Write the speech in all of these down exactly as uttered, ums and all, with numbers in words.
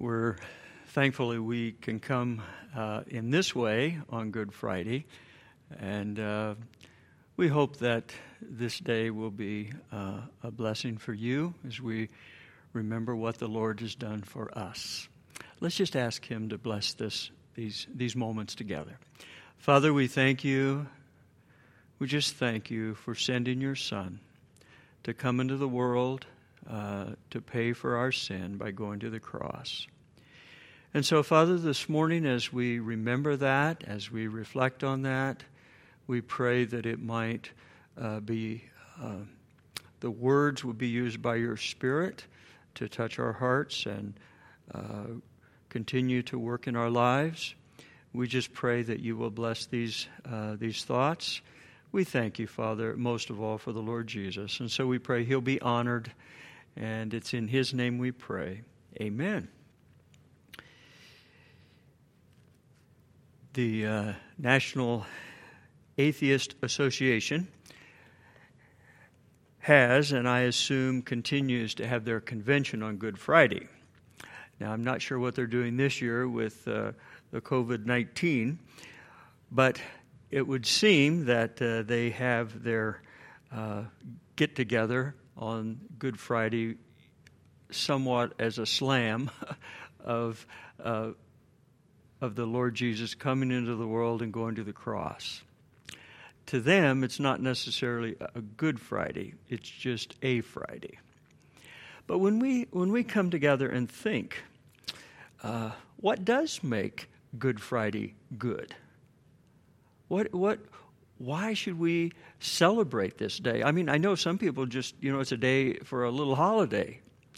We're thankfully we can come uh, in this way on Good Friday, and uh, we hope that this day will be uh, a blessing for you as we remember what the Lord has done for us. Let's just ask Him to bless this these these moments together. Father, we thank you. We just thank you for sending your Son to come into the world uh, to pay for our sin by going to the cross. And so, Father, this morning as we remember that, as we reflect on that, we pray that it might uh, be, uh, the words would be used by your Spirit to touch our hearts and uh, continue to work in our lives. We just pray that you will bless these uh, these thoughts. We thank you, Father, most of all for the Lord Jesus. And so we pray He'll be honored, and it's in His name we pray. Amen. The uh, National Atheist Association has, and I assume continues to have their convention on Good Friday. Now, I'm not sure what they're doing this year with uh, the covid nineteen, but it would seem that uh, they have their uh, get-together on Good Friday somewhat as a slam of uh, of the Lord Jesus coming into the world and going to the cross. To them, it's not necessarily a Good Friday. It's just a Friday. But when we when we come together and think, uh, what does make Good Friday good? What what? Why should we celebrate this day? I mean, I know some people just, you know, it's a day for a little holiday.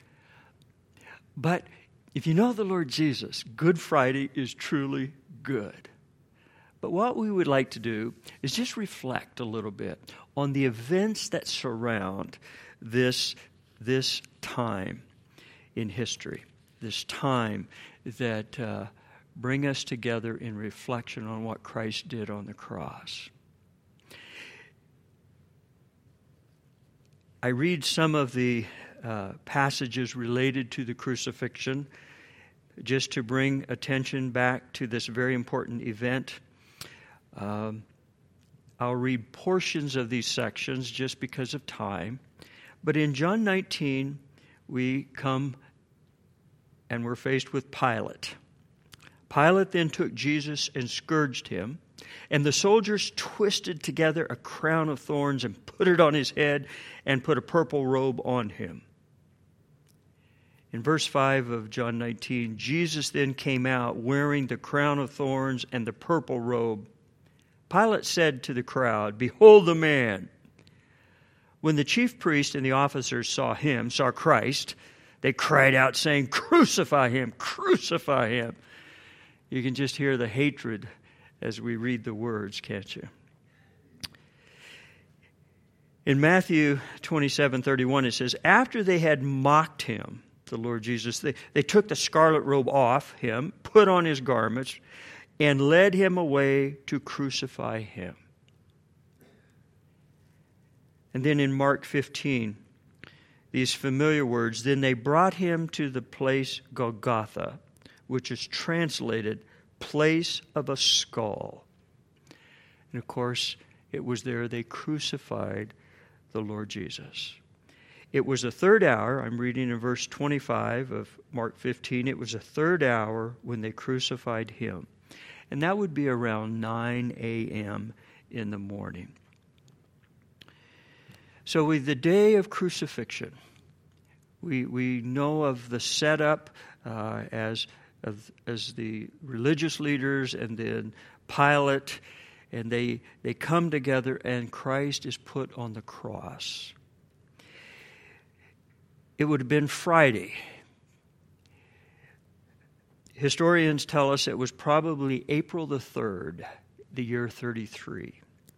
But if you know the Lord Jesus, Good Friday is truly good. But what we would like to do is just reflect a little bit on the events that surround this, this time in history, this time that uh, bring us together in reflection on what Christ did on the cross. I read some of the uh, passages related to the crucifixion just to bring attention back to this very important event. Um, I'll read portions of these sections just because of time. But in John nineteen, we come and we're faced with Pilate. Pilate then took Jesus and scourged him, and the soldiers twisted together a crown of thorns and put it on his head and put a purple robe on him. In verse five of John nineteen, Jesus then came out wearing the crown of thorns and the purple robe. Pilate said to the crowd, "Behold the man." When the chief priest and the officers saw him, saw Christ, they cried out saying, "Crucify him, crucify him." You can just hear the hatred as we read the words, can't you? In Matthew twenty-seven thirty-one, it says, after they had mocked him, the Lord Jesus, they, they took the scarlet robe off him, put on his garments, and led him away to crucify him. And then in Mark fifteen, these familiar words, then they brought him to the place Golgotha, which is translated place of a skull. And of course, it was there they crucified the Lord Jesus. It was a third hour, I'm reading in verse twenty-five of Mark fifteen, it was a third hour when they crucified him. And that would be around nine a.m. in the morning. So with the day of crucifixion, we we know of the setup uh, as Of, as the religious leaders and then Pilate, and they they come together and Christ is put on the cross. It would have been Friday. Historians tell us it was probably April the third, the year thirty-three.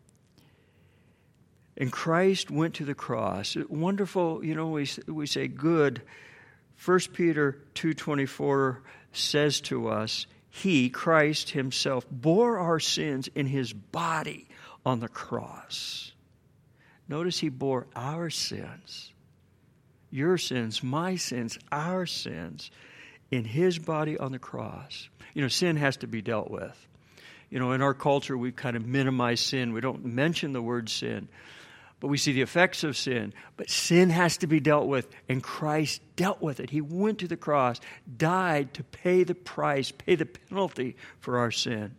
And Christ went to the cross. Wonderful, you know, we we say good. First Peter two twenty-four says to us, He, Christ Himself, bore our sins in His body on the cross. Notice He bore our sins, your sins, my sins, our sins, in his body on the cross. You know, sin has to be dealt with. You know, in our culture, we've kind of minimized sin. We don't mention the word sin. But we see the effects of sin. But sin has to be dealt with. And Christ dealt with it. He went to the cross, died to pay the price, pay the penalty for our sin.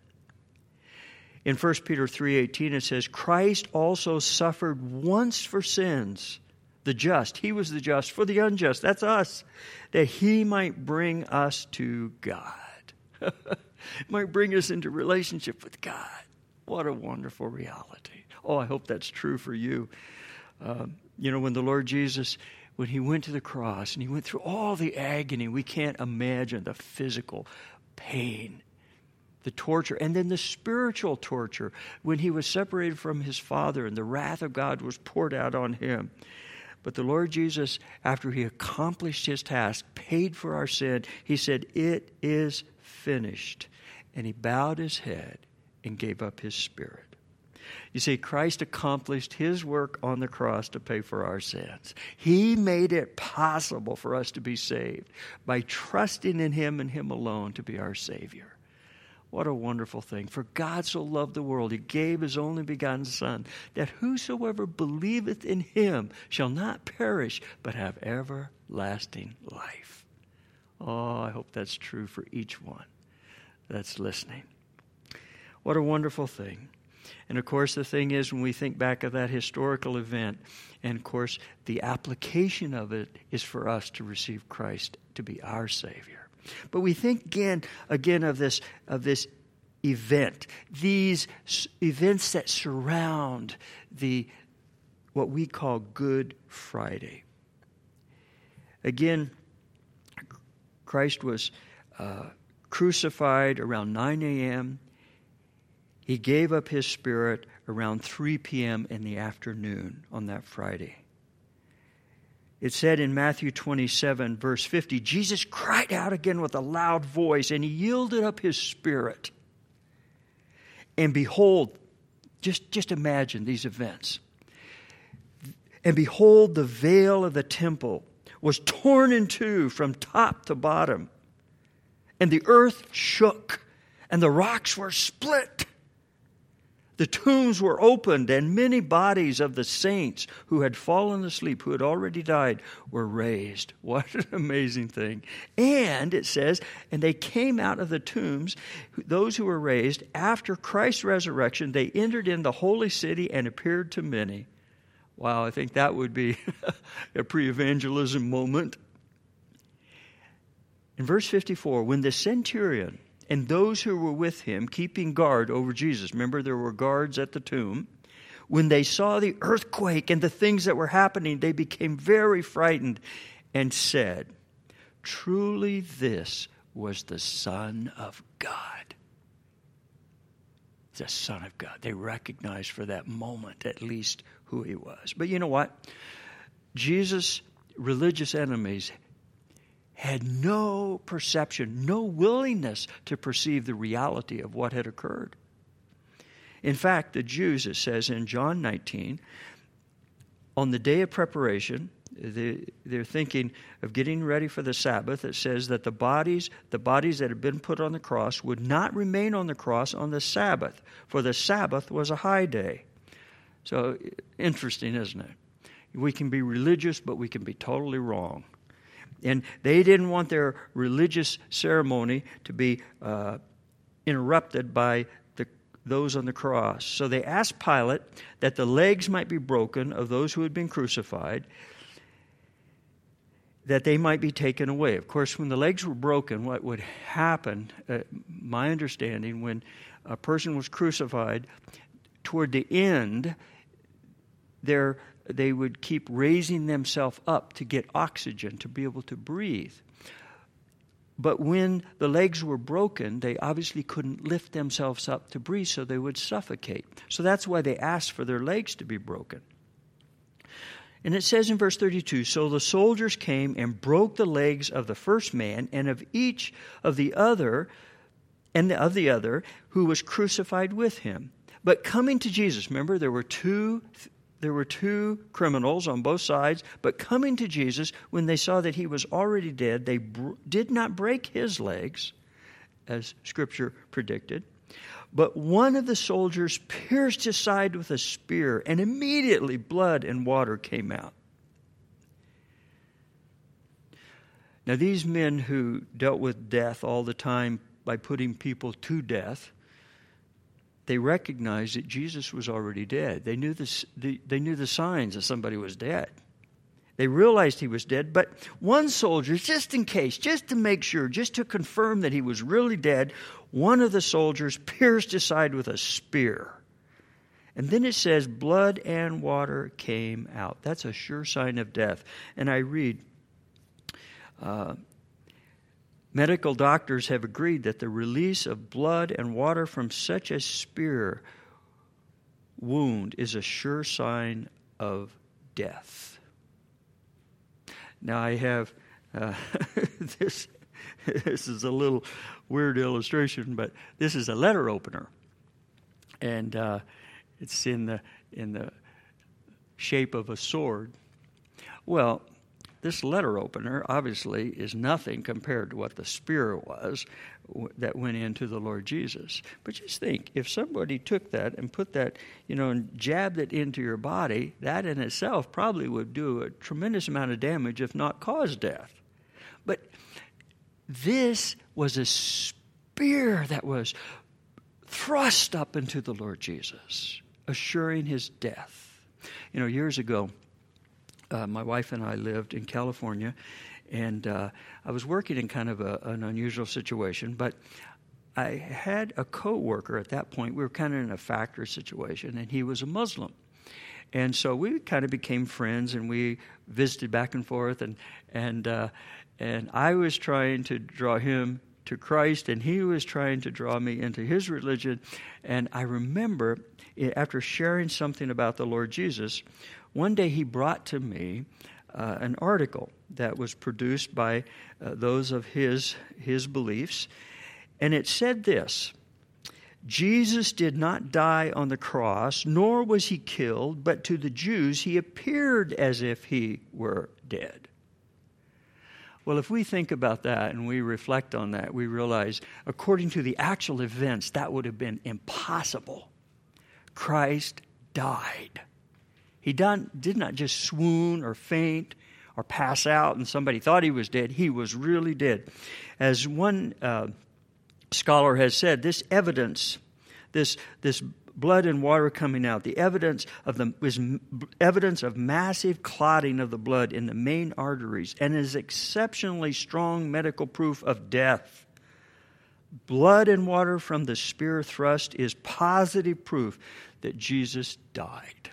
In First Peter three eighteen, it says, Christ also suffered once for sins, the just. He was the just for the unjust. That's us. That he might bring us to God. Might bring us into relationship with God. What a wonderful reality. Oh, I hope that's true for you. Uh, you know, when the Lord Jesus, when he went to the cross and he went through all the agony, we can't imagine the physical pain, the torture, and then the spiritual torture when he was separated from his Father and the wrath of God was poured out on him. But the Lord Jesus, after he accomplished his task, paid for our sin, he said, it is finished. And he bowed his head and gave up his spirit. You see, Christ accomplished his work on the cross to pay for our sins. He made it possible for us to be saved by trusting in him and him alone to be our Savior. What a wonderful thing. For God so loved the world, he gave his only begotten Son, that whosoever believeth in him shall not perish, but have everlasting life. Oh, I hope that's true for each one that's listening. What a wonderful thing. And of course, the thing is, when we think back of that historical event, and of course, the application of it is for us to receive Christ to be our Savior. But we think again, again of this of this event, these events that surround the what we call Good Friday. Again, Christ was uh, crucified around nine a.m. He gave up his spirit around three p.m. in the afternoon on that Friday. It said in Matthew twenty-seven, verse fifty, Jesus cried out again with a loud voice, and he yielded up his spirit. And behold, just, just imagine these events. And behold, the veil of the temple was torn in two from top to bottom. And the earth shook, and the rocks were split. The tombs were opened, and many bodies of the saints who had fallen asleep, who had already died, were raised. What an amazing thing. And it says, and they came out of the tombs, those who were raised, after Christ's resurrection, they entered in the holy city and appeared to many. Wow, I think that would be a pre-evangelism moment. In verse fifty-four, when the centurion and those who were with him, keeping guard over Jesus. Remember, there were guards at the tomb. When they saw the earthquake and the things that were happening, they became very frightened and said, truly this was the Son of God. The Son of God. They recognized for that moment, at least, who he was. But you know what? Jesus' religious enemies had no perception, no willingness to perceive the reality of what had occurred. In fact, the Jews, it says in John nineteen, on the day of preparation, they, they're thinking of getting ready for the Sabbath. It says that the bodies, the bodies that had been put on the cross would not remain on the cross on the Sabbath, for the Sabbath was a high day. So, interesting, isn't it? We can be religious, but we can be totally wrong. And they didn't want their religious ceremony to be uh, interrupted by the, those on the cross. So they asked Pilate that the legs might be broken of those who had been crucified, that they might be taken away. Of course, when the legs were broken, what would happen, uh, my understanding, when a person was crucified, toward the end, their they would keep raising themselves up to get oxygen, to be able to breathe. But when the legs were broken, they obviously couldn't lift themselves up to breathe, so they would suffocate. So that's why they asked for their legs to be broken. And it says in verse thirty-two, so the soldiers came and broke the legs of the first man and of each of the other, and of the other who was crucified with him. But coming to Jesus, remember there were two there were two criminals on both sides, but coming to Jesus, when they saw that he was already dead, they br- did not break his legs, as Scripture predicted. But one of the soldiers pierced his side with a spear, and immediately blood and water came out. Now, these men who dealt with death all the time by putting people to death, they recognized that Jesus was already dead. They knew the, they knew the signs that somebody was dead. They realized he was dead, but one soldier, just in case, just to make sure, just to confirm that he was really dead, one of the soldiers pierced his side with a spear. And then it says, blood and water came out. That's a sure sign of death. And I read, uh, medical doctors have agreed that the release of blood and water from such a spear wound is a sure sign of death. Now I have uh, this. This is a little weird illustration, but this is a letter opener, and uh, it's in the in the shape of a sword. Well, this letter opener obviously is nothing compared to what the spear was that went into the Lord Jesus. But just think, if somebody took that and put that, you know, and jabbed it into your body, that in itself probably would do a tremendous amount of damage, if not cause death. But this was a spear that was thrust up into the Lord Jesus, assuring his death. You know, years ago, Uh, my wife and I lived in California, and uh, I was working in kind of a, an unusual situation, but I had a co-worker at that point. We were kind of in a factory situation, and he was a Muslim. And so we kind of became friends, and we visited back and forth, and and uh, and I was trying to draw him to Christ, and he was trying to draw me into his religion. And I remember, after sharing something about the Lord Jesus, one day he brought to me uh, an article that was produced by uh, those of his his beliefs, and it said this: Jesus did not die on the cross, nor was he killed, but to the Jews he appeared as if he were dead. Well, if we think about that and we reflect on that, we realize, according to the actual events, that would have been impossible. Christ died. He done, did not just swoon or faint or pass out and somebody thought he was dead. He was really dead. As one uh, scholar has said, this evidence, this this blood and water coming out, the evidence of the was evidence of massive clotting of the blood in the main arteries, and is exceptionally strong medical proof of death. Blood and water from the spear thrust is positive proof that Jesus died.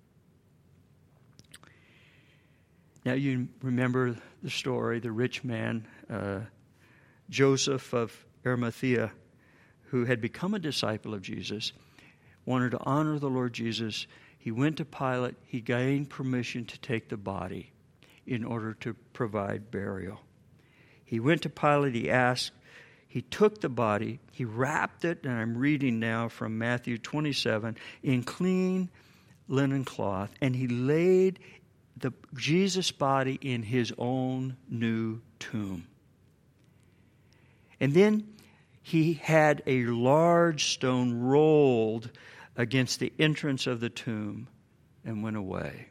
Now you remember the story, the rich man, uh, Joseph of Arimathea, who had become a disciple of Jesus, wanted to honor the Lord Jesus. He went to Pilate. He gained permission to take the body in order to provide burial. He went to Pilate. He asked. He took the body. He wrapped it, and I'm reading now from Matthew twenty-seven, in clean linen cloth, and he laid the Jesus' body in his own new tomb. And then he had a large stone rolled against the entrance of the tomb and went away.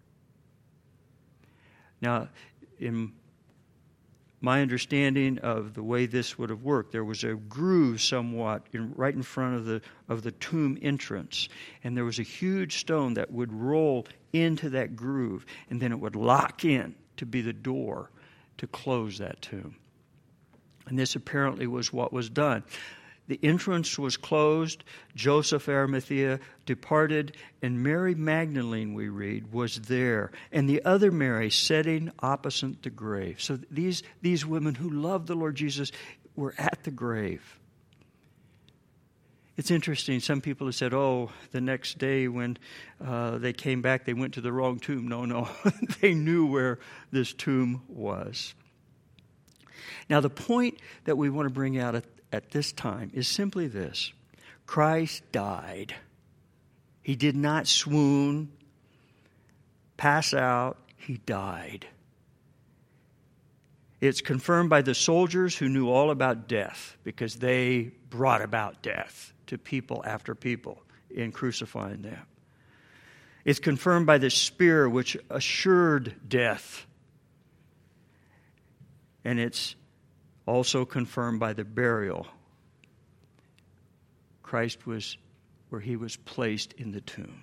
Now, in my understanding of the way this would have worked, there was a groove somewhat in, right in front of the of the tomb entrance, and there was a huge stone that would roll into that groove, and then it would lock in to be the door to close that tomb. And this apparently was what was done. The entrance was closed. Joseph Arimathea departed, and Mary Magdalene, we read, was there, and the other Mary sitting opposite the grave. So these, these women who loved the Lord Jesus were at the grave. It's interesting. Some people have said, oh, the next day when uh, they came back, they went to the wrong tomb. No, no. They knew where this tomb was. Now, the point that we want to bring out at, at this time is simply this. Christ died. He did not swoon. pass out. He died. It's confirmed by the soldiers who knew all about death because they brought about death to people after people in crucifying them. It's confirmed by the spear which assured death. And it's also confirmed by the burial. Christ was where he was placed in the tomb.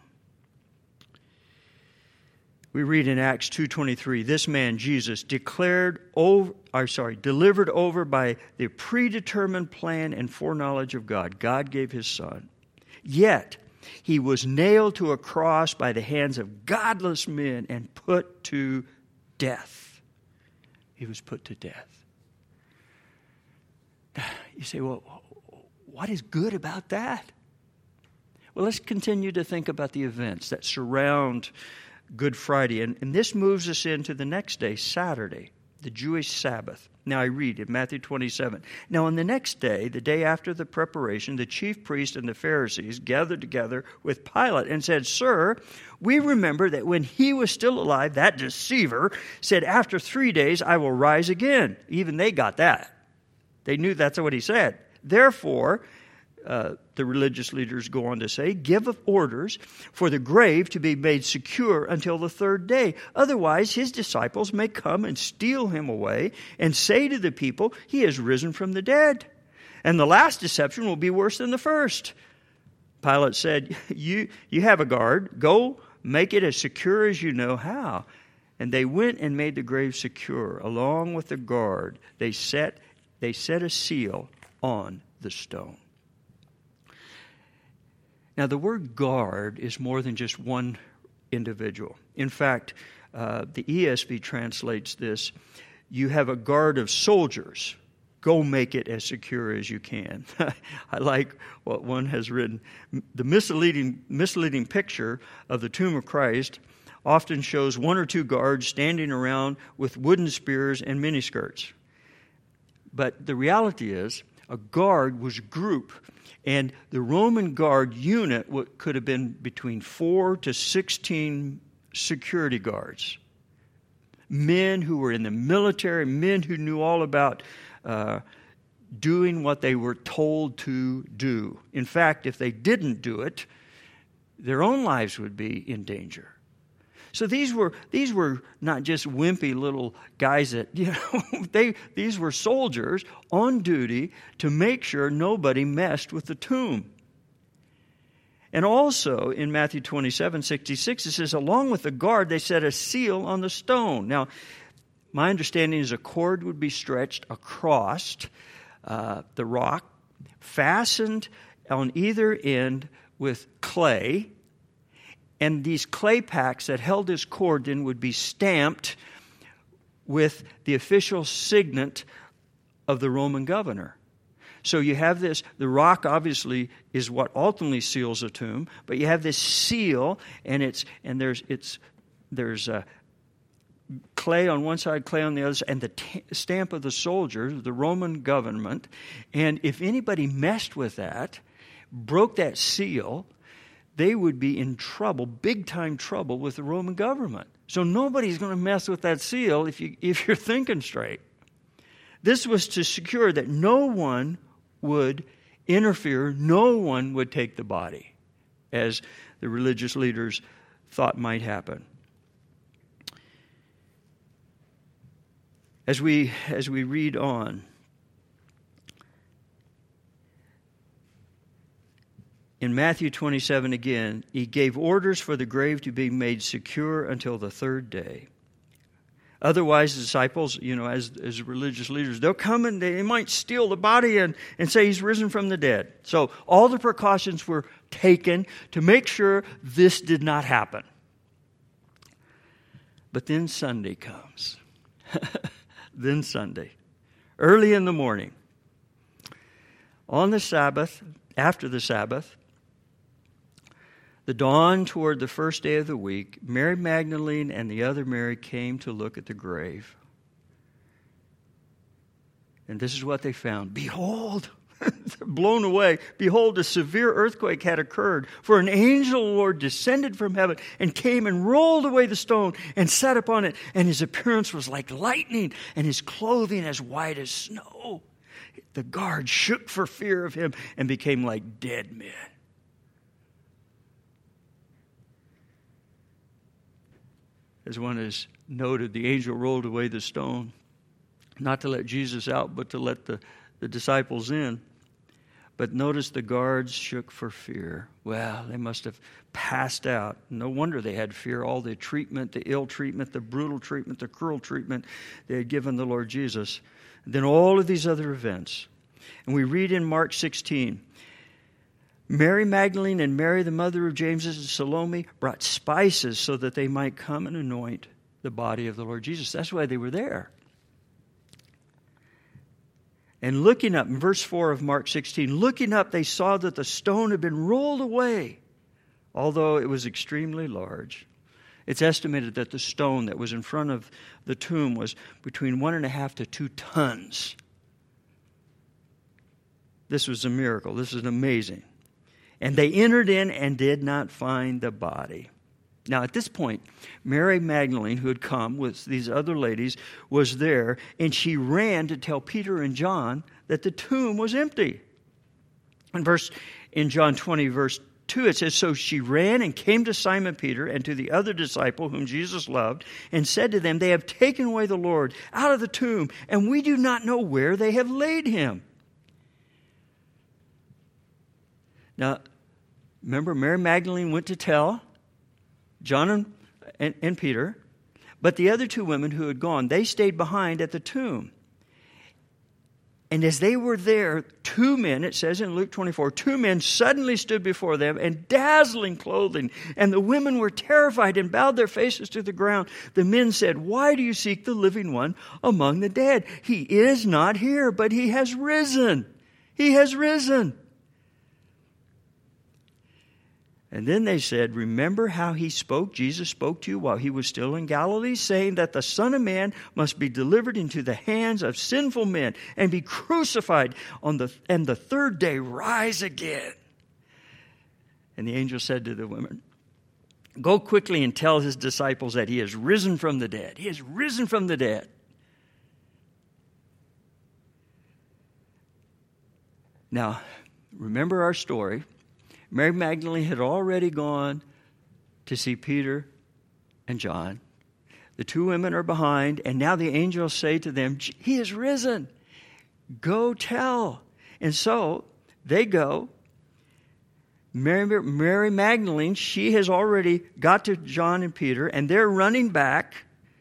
We read in Acts two twenty-three, this man, Jesus, declared over, or sorry, delivered over by the predetermined plan and foreknowledge of God. God gave his Son. Yet, he was nailed to a cross by the hands of godless men and put to death. He was put to death. You say, well, what is good about that? Well, let's continue to think about the events that surround Good Friday. And, and this moves us into the next day, Saturday, the Jewish Sabbath. Now I read in Matthew twenty-seven. Now on the next day, the day after the preparation, the chief priests and the Pharisees gathered together with Pilate and said, Sir, we remember that when he was still alive, that deceiver said, after three days I will rise again. Even they got that. They knew that's what he said. Therefore, Uh, the religious leaders go on to say, give orders for the grave to be made secure until the third day. Otherwise, his disciples may come and steal him away and say to the people, he has risen from the dead. And the last deception will be worse than the first. Pilate said, you, you have a guard. Go make it as secure as you know how. And they went and made the grave secure. Along with the guard, they set, they set a seal on the stone. Now, the word guard is more than just one individual. In fact, uh, the E S V translates this, you have a guard of soldiers. Go make it as secure as you can. I like what one has written. The misleading, misleading picture of the tomb of Christ often shows one or two guards standing around with wooden spears and miniskirts. But the reality is, a guard was a group. And the Roman guard unit could have been between four to sixteen security guards. Men who were in the military, men who knew all about uh, doing what they were told to do. In fact, if they didn't do it, their own lives would be in danger. So these were these were not just wimpy little guys that, you know, they these were soldiers on duty to make sure nobody messed with the tomb. And also in Matthew twenty-seven sixty-six, it says, along with the guard, they set a seal on the stone. Now, my understanding is a cord would be stretched across uh, the rock, fastened on either end with clay. And these clay packs that held this cord then would be stamped with the official signet of the Roman governor. So you have this, the rock obviously is what ultimately seals a tomb, but you have this seal, and it's and there's it's there's uh, clay on one side, clay on the other side, and the t- stamp of the soldiers, the Roman government. And if anybody messed with that, broke that seal, they would be in trouble, big-time trouble with the Roman government. So nobody's going to mess with that seal if you if you're thinking straight. This was to secure that no one would interfere, no one would take the body, as the religious leaders thought might happen. As we as we read on, in Matthew twenty-seven again, he gave orders for the grave to be made secure until the third day. Otherwise, the disciples, you know, as, as religious leaders, they'll come and they might steal the body and, and say he's risen from the dead. So all the precautions were taken to make sure this did not happen. But then Sunday comes. Then Sunday, early in the morning, on the Sabbath, after the Sabbath, the dawn toward the first day of the week, Mary Magdalene and the other Mary came to look at the grave. And this is what they found. Behold, blown away. Behold, a severe earthquake had occurred, for an angel of the Lord descended from heaven and came and rolled away the stone and sat upon it. And his appearance was like lightning, and his clothing as white as snow. The guards shook for fear of him and became like dead men. As one has noted, the angel rolled away the stone, not to let Jesus out, but to let the, the disciples in. But notice the guards shook for fear. Well, they must have passed out. No wonder they had fear. All the treatment, the ill treatment, the brutal treatment, the cruel treatment they had given the Lord Jesus. And then all of these other events. And we read in Mark sixteen, Mary Magdalene and Mary, the mother of James and Salome, brought spices so that they might come and anoint the body of the Lord Jesus. That's why they were there. And looking up, in verse four of Mark sixteen, looking up, they saw that the stone had been rolled away, although it was extremely large. It's estimated that the stone that was in front of the tomb was between one and a half to two tons. This was a miracle. This is amazing. And they entered in and did not find the body. Now, at this point, Mary Magdalene, who had come with these other ladies, was there, and she ran to tell Peter and John that the tomb was empty. In verse, in John twenty, verse two, it says, so she ran and came to Simon Peter and to the other disciple whom Jesus loved, and said to them, they have taken away the Lord out of the tomb, and we do not know where they have laid him. Now, remember, Mary Magdalene went to tell John and, and, and Peter, but the other two women who had gone, they stayed behind at the tomb. And as they were there, two men, it says in Luke twenty-four, two men suddenly stood before them in dazzling clothing, and the women were terrified and bowed their faces to the ground. The men said, why do you seek the living one among the dead? He is not here, but he has risen. He has risen. And then they said, remember how he spoke, Jesus spoke to you while he was still in Galilee, saying that the Son of Man must be delivered into the hands of sinful men and be crucified on the and the third day rise again. And the angel said to the women, go quickly and tell his disciples that he has risen from the dead. He has risen from the dead. Now, remember our story. Mary Magdalene had already gone to see Peter and John. The two women are behind, and now the angels say to them, he is risen. Go tell. And so they go. Mary, Mary Magdalene, she has already got to John and Peter, and they're running back.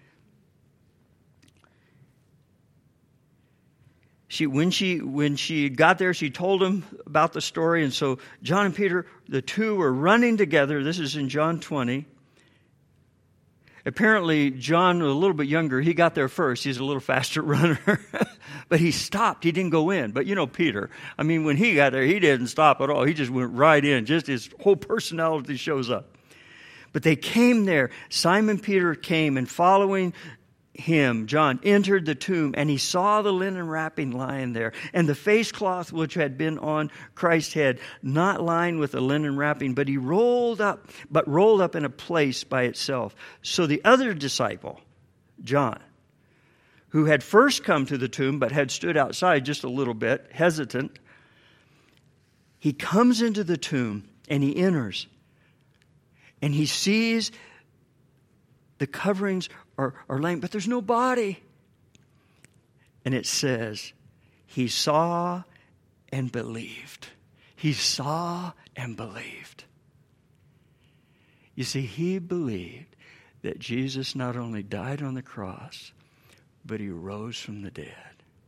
She, when she when she got there, she told them about the story. And so John and Peter, the two were running together. This is in John twenty. Apparently, John, a little bit younger, he got there first. He's a little faster runner. But he stopped. He didn't go in. But you know Peter. I mean, when he got there, he didn't stop at all. He just went right in. Just his whole personality shows up. But they came there. Simon Peter came, and following him, John, entered the tomb, and he saw the linen wrapping lying there, and the face cloth which had been on Christ's head, not lying with the linen wrapping, but he rolled up, but rolled up in a place by itself. So the other disciple, John, who had first come to the tomb, but had stood outside just a little bit, hesitant, he comes into the tomb, and he enters, and he sees the coverings are, are laying, but there's no body. And it says, he saw and believed. He saw and believed. You see, he believed that Jesus not only died on the cross, but he rose from the dead.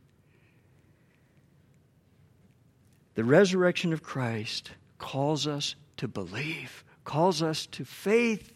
The resurrection of Christ calls us to believe, calls us to faith.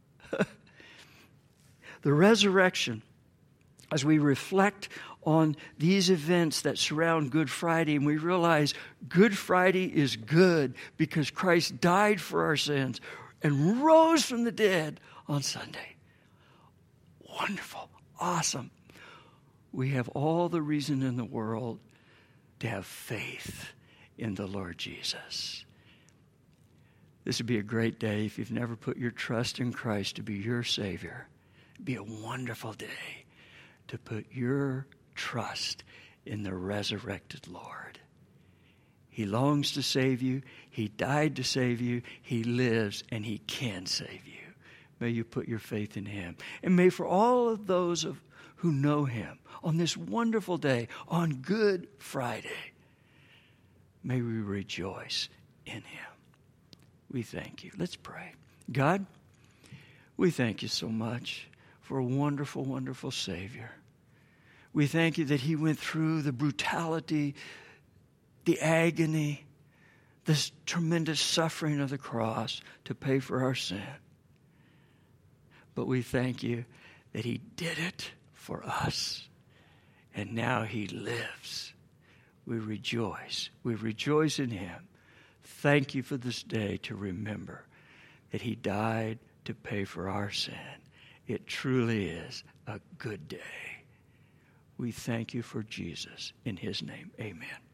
The resurrection, as we reflect on these events that surround Good Friday, and we realize Good Friday is good because Christ died for our sins and rose from the dead on Sunday. Wonderful, awesome. We have all the reason in the world to have faith in the Lord Jesus. This would be a great day if you've never put your trust in Christ to be your Savior. It'd be a wonderful day to put your trust in the resurrected Lord. He longs to save you. He died to save you. He lives, and he can save you. May you put your faith in him. And may for all of those of, who know him on this wonderful day, on Good Friday, may we rejoice in him. We thank you. Let's pray. God, we thank you so much for a wonderful, wonderful Savior. We thank you that he went through the brutality, the agony, this tremendous suffering of the cross to pay for our sin. But we thank you that he did it for us. And now he lives. We rejoice. We rejoice in him. Thank you for this day to remember that he died to pay for our sin. It truly is a good day. We thank you for Jesus. In his name, amen.